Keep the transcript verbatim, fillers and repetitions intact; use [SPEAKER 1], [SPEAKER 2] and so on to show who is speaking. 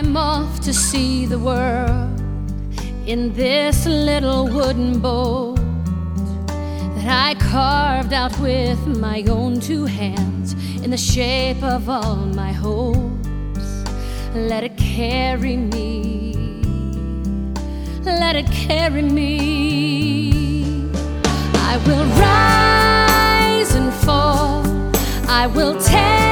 [SPEAKER 1] I'm off to see the world in this little wooden boat that I carved out with my own two hands in the shape of all my hopes. Let it carry me, let it carry me. I will rise and fall, I will take